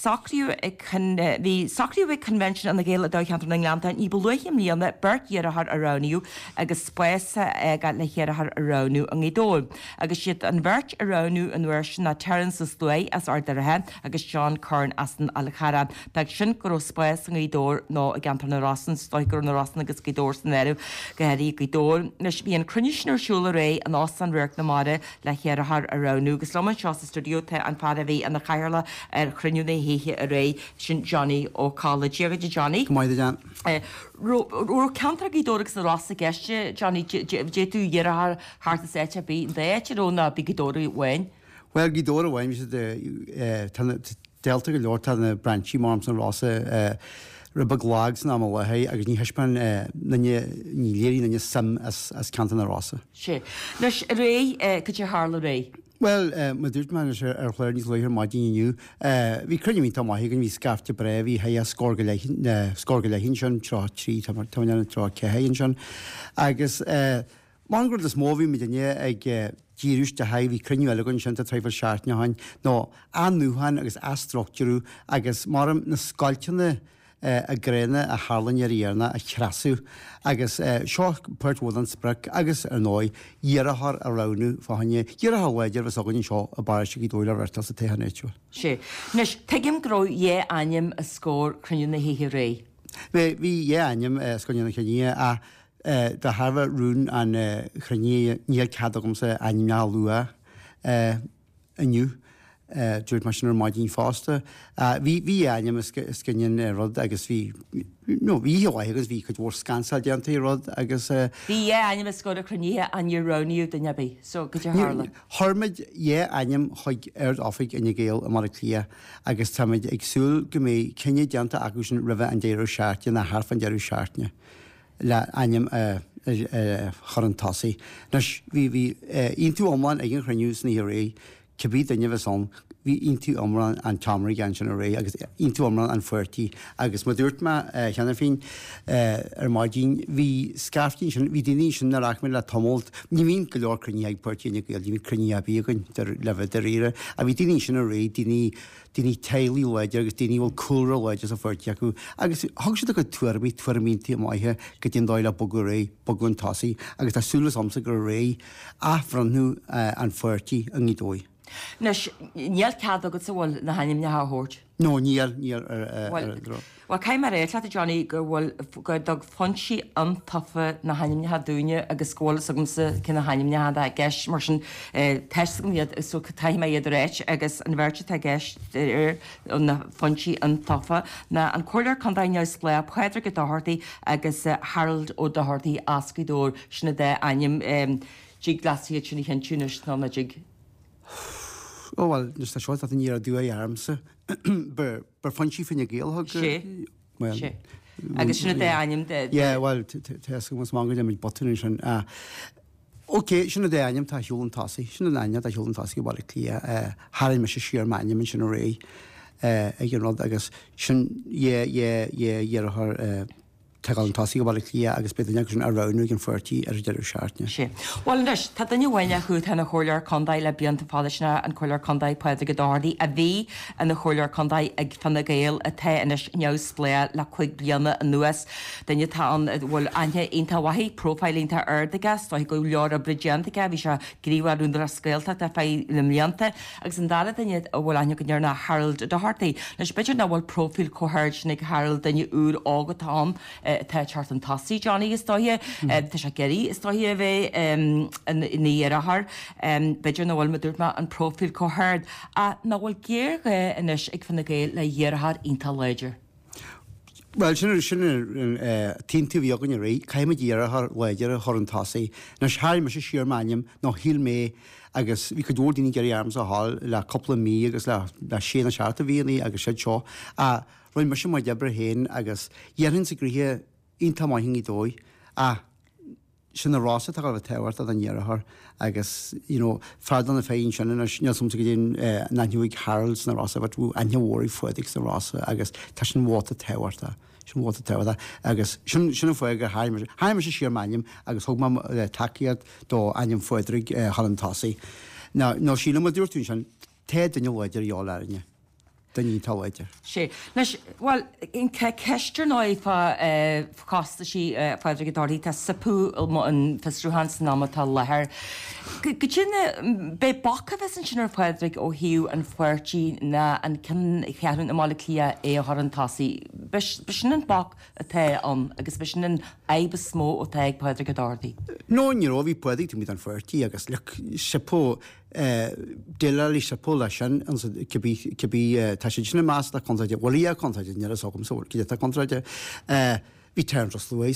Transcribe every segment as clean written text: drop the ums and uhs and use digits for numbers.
sacrú convention an na géile dá cheantar na Nglanda ní buluim líanana bert dhearthar arániu agus spéisa ag le dhearthar arániu an gédó. Agus siad an bert arániu an bhuiir na Terence Slay as ardarathe agus John Kern as an alchara. Beag sin go spéis an gédó nó a gantar na Rassan, stoigur na Rassan agus gédó san eru gohéirí gédó. Nes bí an crunisnarsúla ré an os an ruach na mare le dhearthar arániu. Gus loman seo sa studio te an fada bhí an na chairla chruniú na héhe a ré sin Johnny ó College. Diaga Johnny? Gomaide Jan. Ro cantar gédóragus na Rasa geiste, Johnny, tú dhearthar harta séte bí déite ó na bí gédóra bhain? Well, gédóra bhain, vi sé delta go leor tan na branchí marms an Rasa rubba glags na amalahe agus ní heispan ní léirí na sam as cantan na Rasa. Sé. Nes ré go hála ré? Well, ma dúirt man chléir níos leithir maidíniu. Bhí crunne mí tamáigh an bhí scafte bre, bhí ha scór go leihin sin trá trí tána trá cehéin sin. Agus man gur is móhí mi danne ag díúis de ha bhí crunne eilegann sin a treifil seaartneáin nó anúhain agus astructúrú agus marm na scailtena a gréine a hálan ar dhéarna a chrasú agus seo Pertwood sprec agus ar nói dhearthar a ranú fáhanne dhearthhaidir bheits agann seo a bar se í dóile bhirtas a téhannéitiúil. Sé. Nes teigim gro dhé aim a scór cruniú na héhe ré? Bhí dhé aim scoine na chuní a de Harbh rún an chuní níl cadagumsa aimime lua aniu. Dúirt mar sin ar maidín fásta. Bhí aim scinnen rud agus bhí agus bhí chud bhór scansa deanta rud agus... Bhí aim scóir a cruníthe an Euróniú den nebí, so go hála. Thormid aim chuig aird áfaigh in géal a mar clia agus tamid agsúil go mé cinenne deanta agus an ribh an déirú seaartne na harfan deirú seaartne le aim chorantásaí. Nes bhí intú omláin ag an chruniús na ré Cebí daine bheith son, bhí intú omran an tamraí gan sin a ré, agus intú omran an fuirtí, agus ma dúirt ma cheanna fin ar maidín, bhí scaftín sin, bhí daoine sin na rachmid le tomult, ní bhín go leor cruní ag puirtíine gael, ní bhín cruní a bíagann le bheith ire, a bhí daoine sin a ré, daoine teilí leidir, agus daoine bhfuil cúra leidir sa fuirtí acu, agus thug siad go tuairimítí a maithe go dtíon dáile bogu ré, bogun tasaí, agus tá súlas amsa go ré afranú an fuirtí an gnídói. Nes níl cad agad sa bhfuil na haim na háthórt? No, níl Well, cai mar réit le Johnny gur bhfuil go dog fonsí an tafa na haim na dúine agus scóil sagmsa cin na haim na a gceis mar sin teismiad so taimime iad réit agus an bhirte a gceis na fonsí an tafa na an choir condaine le chuidir go dáthairtaí agus Harold ó dáthairtaí ascaidóir sinna de aim jí glasíad sinna chenúnis ná na jig. Well, just a short that in year do I armsa. Ber funchi fin your gale hug. Well, I guess shouldn't I am dead. Yeah, well, test was manga them button and okay, shouldn't I am ta Hulan Tassi. Shouldn't I that Hulan Tassi about it clear. Harry Mish sheer man, you mention array. You know, I guess shouldn't her teáil tasí go bhil lia agus beidir negus a ranú an fuirtí ar deidir seaartne. Sé. Well leis tá daine bhhaine chuút hena choir condaid le bíanta fáilisna an choir condaid poide go dádaí a bhí an na choir condaid ag fanna géal a the inis neos lé le chuig blianana an nuas daine tá an bhfuil aine onanta waí profilínta ardagas tá go leor a bridgeantacha bhí se gríomhúnar a scéalta a fé na mlíanta agus an dara daine bhfuil aine go nearna Harold do Hartaí. Leis beidir na bhfuil profil cohairt nig Harold daine úr ágatám te chart an tasí Johnny is stoie te se geri is stoie bheith ní arahar beidir na bhfuil me dúirt an profil cohairt a na bhfuil géir inis ag fanna géil le dhearthar ionta leidir. Well, sinna tíntu bhíogann ré, caiime dhearthar leidir a choran tasaí, na seair me se siar maim nó híl mé agus bhí go dúirdaoine geirí arms a hall le coppla mí agus le séna searta bhíonaí agus sé seo a roiin me sin mai debre héin agus dhearann sa gríthe ionta maithing í dói a sinna rása tá bh tehairt an dhearthar agus fardan na féin sin nesumsa go dtíon nahuaigh Harolds na rása bhú anhóirí fuidig sa rása agus tá sin bhta tehhairta. Sin bhta tehta agus sinna foiig gur haimime sé siar maim agus thug takeíad dó aim foiidirigh hallantásaí. nó sína dúirtún sin té duine leidir eáil airne. daní táhaide. sé. Well in ceiste náifa fásta sí fáidir godáí tá sapú an festrúhan námatá lethir. Go sinna be bacha bheits an sinar fáidrig ó hiú an fuirtí na an cheann na mála clia é a an tasaí. Sin an bach a the an agus be sin an éibe smó ó teag fáidir godáí. No ní ó bhí pudig tú mí an fuirtí agus le sepó déile sepó lei sin cebí tá sé sinna más le contaide bhí contaide ne sogum sóir cí tá contaide hí term dros lué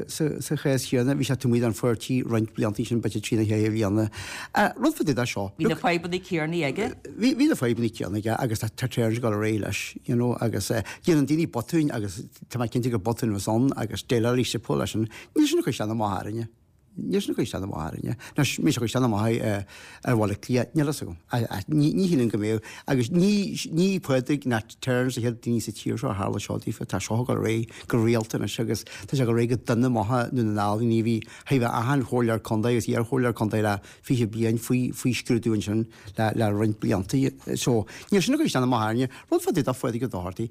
sa chéas chéanna, bhí sé tú míad an fuirtí roiint bliantí sin bete trína hé bhíanana. Rud fa a seo. Bhí na fáibbaí céarna aige? Bhí na fáibbaí ceanna agus tá téir go ré leis agus dhéan an daoine botún agus tá cinnte go botún san agus déile sepó lei sin, ní sin chu seanna máthrinne. Níos na go seanna máthrinne, mí go seanna maithaid ar bhla clia neala gom. Ní híann go méh agus ní puidig na terms a head daoine sa tíir seo hála seátífa tá seo go ré go réalta na agus tá se go ré go duna maitha nu na nálaí ní bhí hebh ahan chóirlear condaid agus ar chóirlear condaid le fiche bíon faoi scrúdúin sin le roiint bliantaí. So ní sinna go seanna máthrinne, rud fa a fuidig go dáirtaí.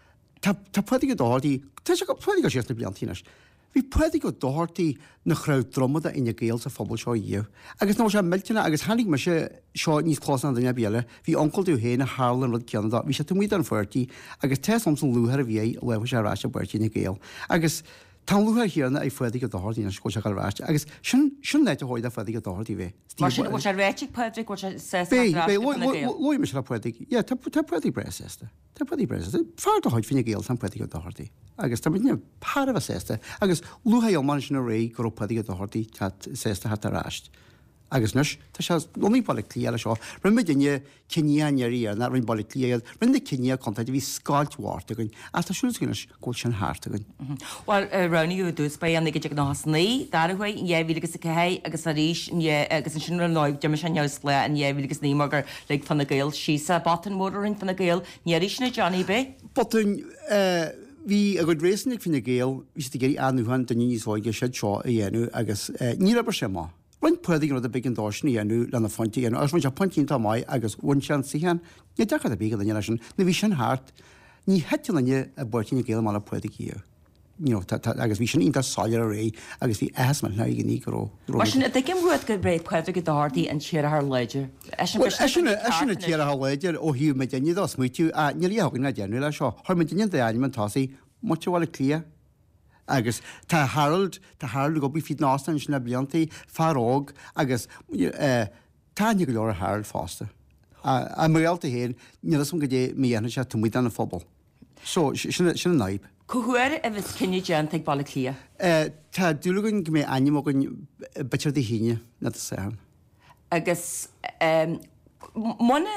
Tá puidig go dáirtaí, tá se go puidig go séna bliantínas. Bhí puidig go dáirtaí na chraibh dromada ina ggéal sa phobal seo díomh. Agus ná sé milltena agus hanig me se seo níos chlásna daine béle, hí oncail tú héna hálan rud ceanada, bhí sé tú míad an fuirtí agus te samson luthar a bhí leh sé rá se buirtí na ggéal. Agus tá luthar chéarna ag fuidig go dáirtaí na scóise go ráiste, agus sin leit a háid a fuidig go dáirtaí bheith. Mar sin sé réitigh puidig sé Loi me se puidig, tá puidig breasta. Tá puidig breasta. Fáir a háid finna ggéal san puidig go dáirtaí. Agus tá mine pára a sésta, agus luha ó man sin a ré go puidig go dáirtaí tá sésta hat a ráist. Agus nus tá se nóí ball clíile seo, rinne duine cineaníí na rinn ball clíad, rinne cineá contaid bhí sáilthhharrta gon a tásúlscinnes ggóil sin háta gon. Well Roníú dús ba an ige nánaí, darhaid éhílagus a cehé agus a ríis agus an sin náid de se neos le an éhílagus nímargur le fanna gail sísa batan mórin fanna gail, níéis na Johnny be? Botún hí a go résannig finna géal ví géirí anúhan den níosáige sé seo a dhéanú agus ní bar sem má. Rhain puidig a big an dáisna dhéanú lena foiintí dhéanú, as se pointínta mai agus bhain sean sihan, ní dechad a big an dhéana sin, na bhí sin háart, ní hetilenne a buirtína géal mála puidig híú. agus bhí sin inta sáile a ré agus bhí easman na ige ní go. Mar sin a gim ruúd go breid puidir go dáirtaí an tíar th leidir. Sinna tíar a leidir ó hiú me déine dá smuitiú a nílí hagann na déanú le seo, chuir me daine daimman tásaí mutte bhile clia. Agus tá Harold go bí fiad nástan sin na bliantaí faróg agus táine go leir a Harold fásta. A maralta héin ní som go dé míana se tú an fphobal. So sinna naib. Cohuair a bheits cinenne dean ag balla clia? Tá dúlagann go mé aim a gon betir d híine na san. Agus Muna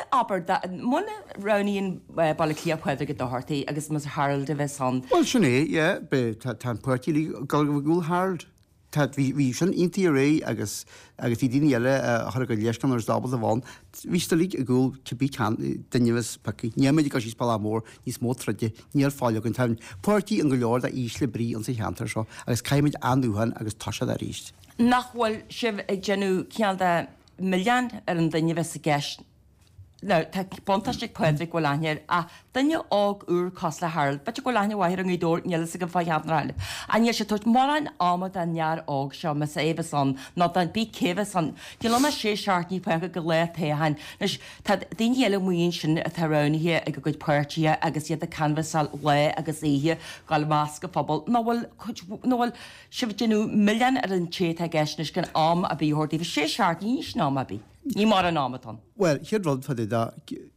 raníon balla clia chuidir go dáirtaí agus mas Harold a bheith san. Well sinné, be tá puirtíí gal go bhúil Harold. Tá hí sin intí ré agus í daine eile thu go leiscan ar dábal a bháin, vísta lí a gúil cibí danimhes paci. Níimiid go sí spá mór níos mótraide níar fáile an taim. Puirtíí an go leir a ísle brí an sa cheantar seo, agus caiimiid anúhan agus táise a ríist. Nachhfuil sibh ag genú ceanta millián ar an danimhes a gceist. No, tá bontáiste puidir go láineir a danne ág úr cos le Harold, bet go láine bhair an dúir neala sa go fáheadráile. A níor sé tuit máin ámad an near ág seo me sa éh san, ná an bí céh san, Dí me sé seaartní pe go le tahain, nus tá daine muon sin a tarránithe ag go goid puirtí agus iad a canvasal le agus éhe gáil más go fphobal. Nóhfuil sibh genú millián ar an té a gceisnis gan am a bíthirtaí bh sé seaartní níos ná a bí. Ní mar an námatan. Well, hiad rud fa da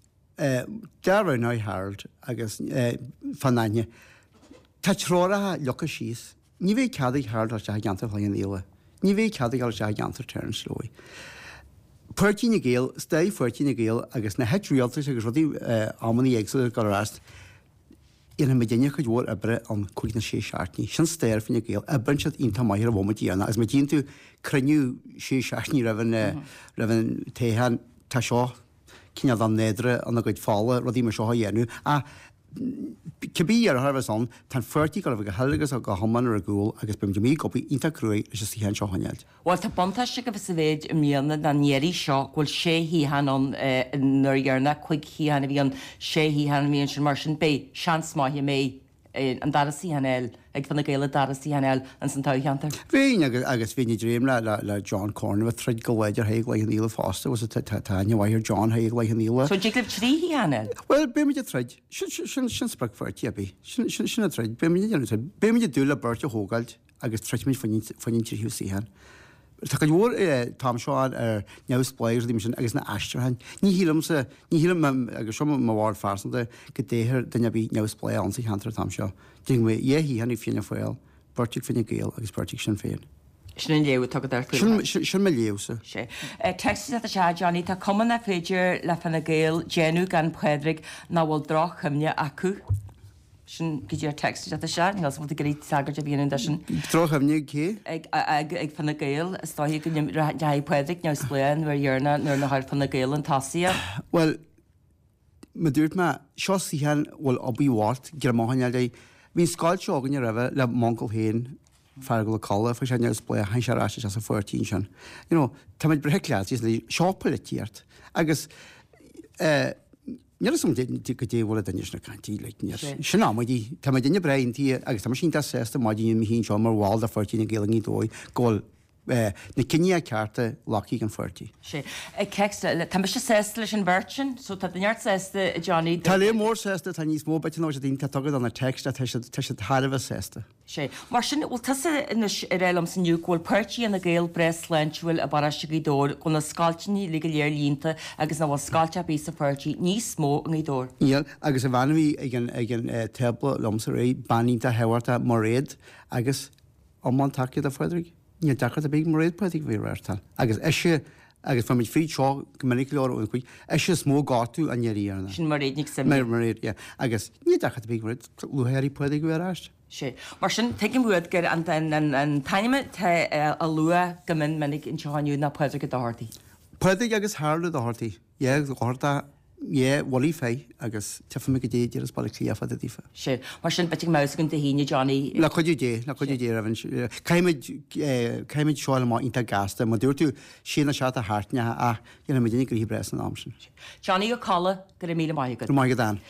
dear ná Harold agus fanine. Tá trórathe lecha síos, ní bhéh ceadaigh Harold se gantar chuin éile. Ní bhéh ceadaigh gal se gantar tearn slói. Puirtína géal, stay fuirtína géal agus na hetrialtas agus rudí ammaní éagsú go rast. Ina me déine chu dúir ebre an chuig na sé seaartní. Sin stéir finna géal, a bunse ínta maithir a bhmatíana, as me dín tú cruniú sé seaartní raibhann téhan tá seo cinnead an nédre an a goid fála rodí mar seo dhéanú. A Cebí ar Harbh son tan 40 go bh hegus a go haman ar a gúil agus bim mí go inta cruúí leis sí hen seohaneid. Bhil tá bontáiste go bh sa bhéid míonna na néirí seo ghfuil sé híhanan nuirhearna chuig híhanana bhí an sé híhanana bhíon sin mar sin bé sean máithí mé an darasí hanel ag fanna géile darasí hanel an san táhantar. Bhíon agus bhíine dream le John Cornwall threid go bhaidir haig le an íle fásta was taine bhair John haig le an íle. So díglih trí hanel? Well, be muidir threid sin sprag fuirtíabí sinna threid be muidir dúla birte hógailt agus treid mí fanin tíú síhan. Tá go bhór tám seáin ar neamhspléir dí sin agus na eistehain. Ní hílam agus seo má bhhar farsanta go déthir duine bhí neamhsplé an sa cheantar tam seo. Ding mé híhanna fine foiil, Bertig finine géal agus Bertig sin féin. Sin léú tugad ar sin me léúsa. sé. Texas a se Johnny tá cuman na féidir le fanna géal géanú gan Pedrig ná bhfuil droch chumne acu. Sin go dtíar text a se, nás bhil goí sagart a bhíon de sin. Trochhamnig cé? Ag fanna géal, stáí go deag Pedrig ne spléin bhar dhearna nuair na háir fanna géal an tasíar. Well, me dúirt me seo síhan bhfuil obíhát gur máhaine é hín sáil seágan ar raheh le Mongol héin fer go le chola fa sé neus splé hain se ráiste as a 14 sin. Tá id breléad is le seopolatíart agus Nílas som go déhla daine na cantí le sin áidí Tá duine breintí agus tá sin sésta maidíon mi hín seo mar bháil a 14 géalaí dói ggóil na cinine cearta lací an 40. sé. Tá se sésta leis an virtin, so tá duart sésta Johnny. Tá le mór sésta tá níos mó beit ná a dtín tugad an na text te thbh sésta. sé. Mar sin bhil tusa inis rélam san nniuhil pertíí na ggéal bres leintúil a bariste í dór go na scaltíní le léir línta agus na bhil scailte bí sa pertí níos mó an dór. Íal agus a bhanahí ag an tebla lomsa ré banínta hehairta mar réad agus amán takead a Frederick. Ní dachar a big mar réad pedig bhí réirtal. Agus eise agus fan frí seo gomininic leir ón chuig eise smó gáú a neíarna. Sin mar réadnig sem mar réad, agus ní dachar a big réid luhéirí pedig bhí ráist. sé. Mar sin teigim bhuaad gur an taime a lua gomin minic in seáinú na Pedrig go dáirtaí. Pedig agus hála dáirtaí, gáta bhí fé agus tefa me go déidir as bailach líafa a dífa. sé. Mar sin beting meas gon híine Johnny. Le chuidir dé a caiimiid seáil má inta gasta, má dúirtú sinna se a háne a dhéana mé dénig go hí bres an amsin. Johnny go chola gur mí maigad. Má go dáin.